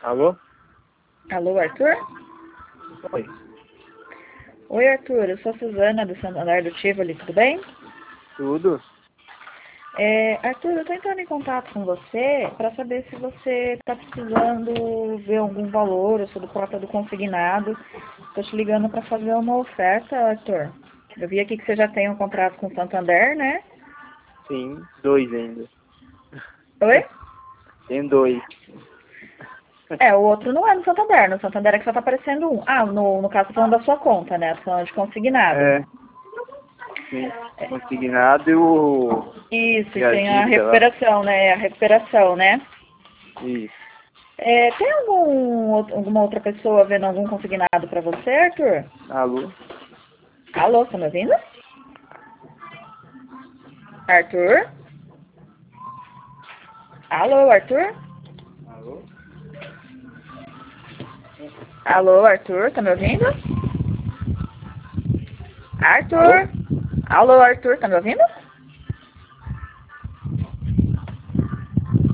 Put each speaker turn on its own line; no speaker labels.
Alô?
Alô, Arthur?
Oi.
Oi, Arthur. Eu sou a Suzana, do Santander do Tivoli, tudo bem?
Tudo?
Arthur, eu estou entrando em contato com você para saber se você está precisando ver algum valor ou sobre cota do consignado. Estou te ligando para fazer uma oferta, Arthur. Eu vi aqui que você já tem um contrato com o Santander, né?
Sim, dois ainda.
Oi?
Tem dois.
O outro não é no Santander. No Santander é que só está aparecendo um. Ah, no caso, tá falando da sua conta, né? Tá falando de consignado.
Sim. Consignado e o...
Isso,
E
e
a
tem a
dívida lá.
recuperação, né? A recuperação, né?
Isso.
Tem alguma outra pessoa vendo algum consignado para você, Arthur?
Alô?
Alô, tá me ouvindo? Arthur? Alô, Arthur?
Alô?
Alô, Arthur, tá me ouvindo?
Alô?
Arthur? Alô, Arthur, tá me ouvindo?